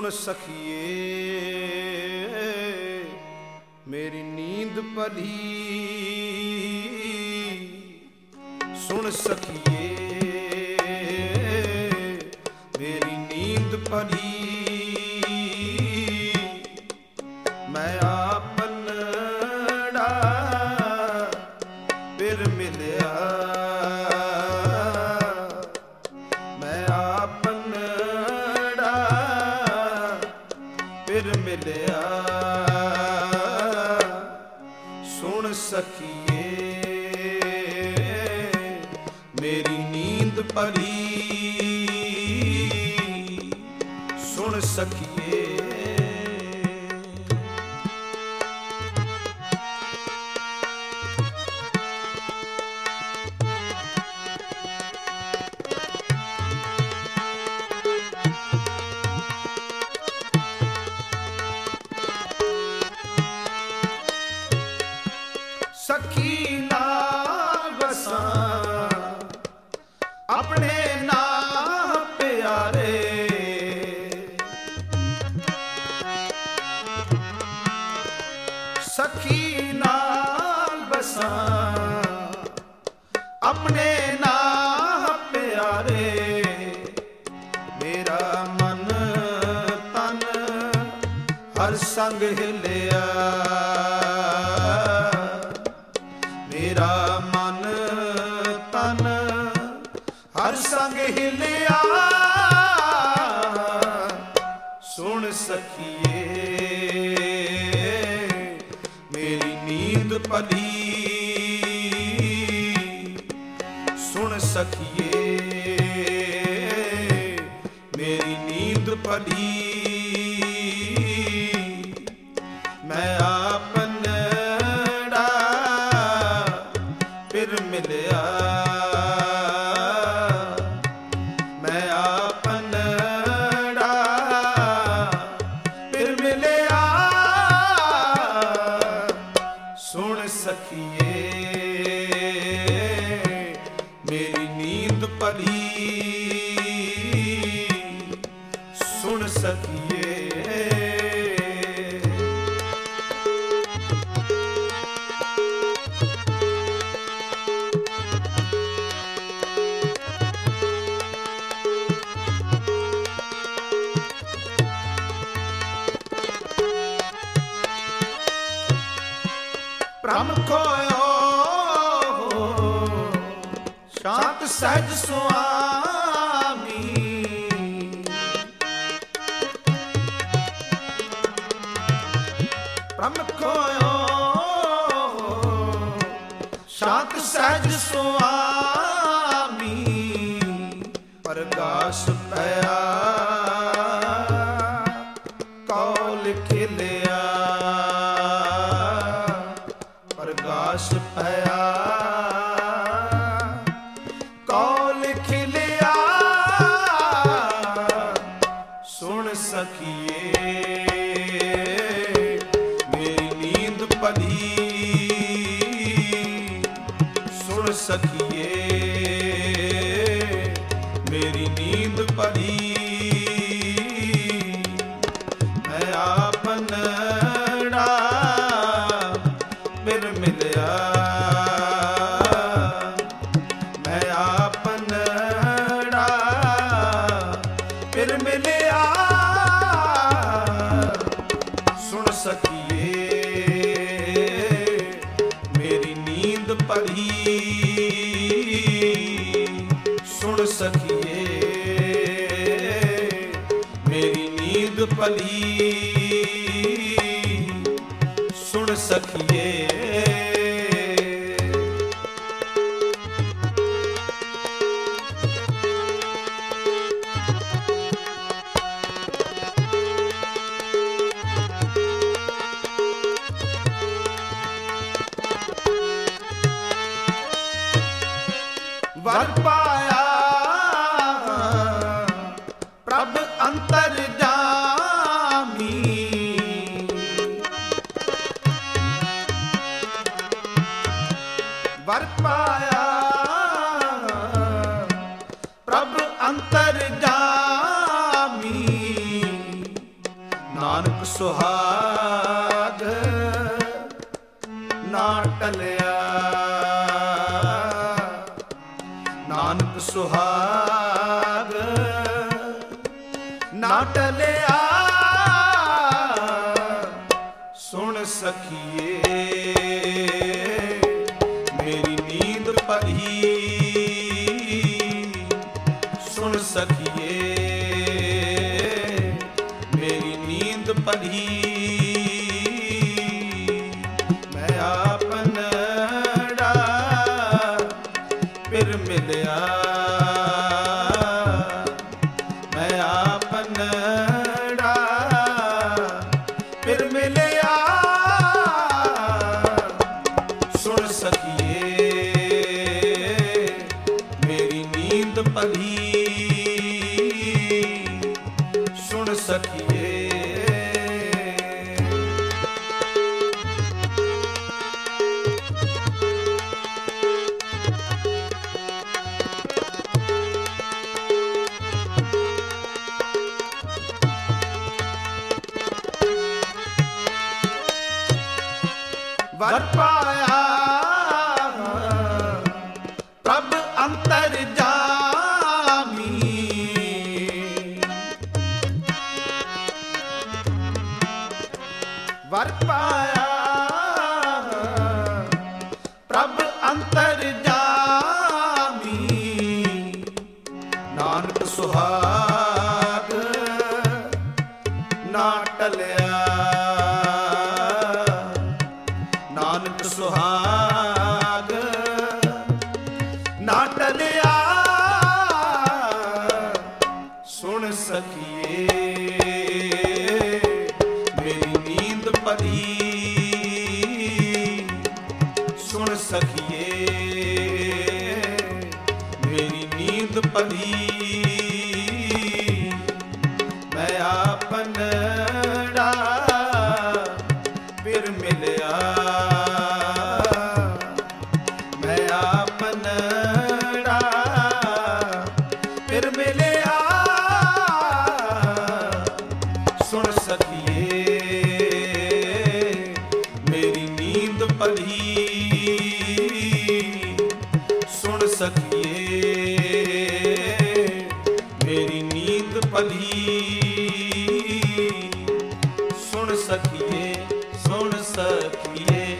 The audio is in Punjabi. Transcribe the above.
ਸੁਣ ਸਖੀਏ ਮੇਰੀ ਨੀਂਦ ਭਲੀ, ਸੁਣ ਸਖੀਏ ਮੇਰੀ ਨੀਂਦ ਭਲੀ। ਮੈਂ ਆਪਨੜਾ ਫਿਰ ਮਿਲਿਆ, ਮੈਂ ਆਪਨੜਾ ਫਿਰ ਮਿਲਿਆ। ਸੁਣ ਸਖੀਏ ਮੇਰੀ ਨੀਂਦ ਭਲੀ, ਸੁਣ ਸਖੀਏ। ਸਖੀ ਨਾਲ ਵਸਾਂ ਆਪਣੇ ਨਾਮ ਪਿਆਰੇ, ਸਖੀ ਨਾਲ ਵਸਾਂ ਆਪਣੇ ਨਾਮ ਪਿਆਰੇ। ਮੇਰਾ ਮਨ ਤਨ ਹਰ ਸੰਗ ਹਿਲਿਆ, ਮੇਰਾ ਮਨ ਤਨ ਹਰ ਸੰਗ ਹਿਲਿਆ। ਸੁਣ ਸਖੀਏ ਮੇਰੀ ਨੀਂਦ ਭਲੀ, ਸੁਣ ਸਖੀਏ ਮੇਰੀ ਨੀਂਦ ਭਲੀ। ਮੈਂ ਆਪਨੜਾ ਫਿਰ ਮਿਲਿਆ, ਮੈਂ ਆਪਨੜਾ ਫਿਰ ਮਿਲਿਆ। ਸੁਣ ਸਖੀਏ ਮੇਰੀ ਨੀਂਦ ਭਲੀ, ਸੁਣ ਸਖੀਏ। ਭ੍ਰਮ ਖੋਇਓ ਸ਼ਾਂਤ ਸਹਿਜ ਸੁਆਮੀ, ਭ੍ਰਮ ਖੋਇਓ ਸ਼ਾਂਤ ਸਹਿਜ ਸੁਆਮੀ। ਪ੍ਰਗਾਸ਼ ਪਿਆ ਕੌਲ ਖਿਲਿਆ, ਪ੍ਰਗਾਸ਼ ਪਿਆ ਕੌਲ ਖਿਲਿਆ। ਸੁਣ ਸਖੀਏ ਮੇਰੀ ਨੀਂਦ ਭਲੀ, ਸੁਣ ਸਖੀਏ ਮੇਰੀ ਨੀਂਦ ਭਲੀ। ਮੈਂ ਆਪਨੜਾ ਫਿਰ ਮਿਲਿਆ, ਮੈਂ ਆਪਨੜਾ ਫਿਰ ਮਿਲਿਆ। ਸੁਣ ਸਖੀਏ ਮੇਰੀ ਨੀਂਦ ਭਲੀ, ਸੁਣ ਸਖੀਏ ਮੇਰੀ ਨੀਂਦ ਭਲੀ, ਸੁਣ ਸਖੀਏ। ਵਰ ਪਾਇਆ ਪ੍ਰਭ ਅੰਤਰ ਜਾਮੀ, ਵਰ ਪਾਇਆ ਪ੍ਰਭ ਅੰਤਰ ਜਾਮੀ। ਨਾਨਕ ਸੁਹਾਗ ਨਾ ਟਲਿਆ, ਨਾਨਕ ਸੁਹਾਗ ਨਾ ਟਲਿਆ। ਸੁਣ ਸਖੀਏ ਮੇਰੀ ਨੀਂਦ ਭਰੀ, ਸੁਣ ਸਖੀਏ ਮੇਰੀ ਨੀਂਦ ਭਰੀ। ਮੈਂ ਆਪਨੜਾ ਫਿਰ ਮਿਲਿਆ, ਮੈਂ ਆਪਨੜਾ ਫਿਰ ਮਿਲਿਆ। ਸੁਣ ਸਖੀਏ ਮੇਰੀ ਨੀਂਦ ਭਰੀ, ਸੁਣ ਸਖੀਏ। ਵਰ ਪਾਇਆ ਪ੍ਰਭ ਅੰਤਰ ਜਾਮੀ, ਵਰ ਪਾਇਆ ਪ੍ਰਭ ਅੰਤਰ ਜਾਮੀ। ਨਾਨਕ ਸੁਹਾਗ ਨਾ ਟਲਿਆ, ਨਾਨਕ ਸੁਹਾਗ ਨਾ ਟਲਿਆ। ਸੁਣ ਸਖੀਏ ਮੇਰੀ ਨੀਂਦ ਭਰੀ, ਸੁਣ ਸਖੀਏ ਮੇਰੀ ਨੀਂਦ ਭਰੀ। ਮੈਂ ਆਪਨੜਾ ਫਿਰ ਮਿਲਿਆ, ਮੈਂ ਆਪਨੜਾ ਫਿਰ ਮਿਲਿਆ। ਸੁਣ ਸਖੀਏ ਮੇਰੀ ਨੀਂਦ ਭਰੀ, ਸੁਣ ਸਖੀਏ ਮੇਰੀ ਨੀਂਦ ਭਰੀ। ਸੁਣ ਸਖੀਏ, ਸੁਣ ਸਖੀਏ।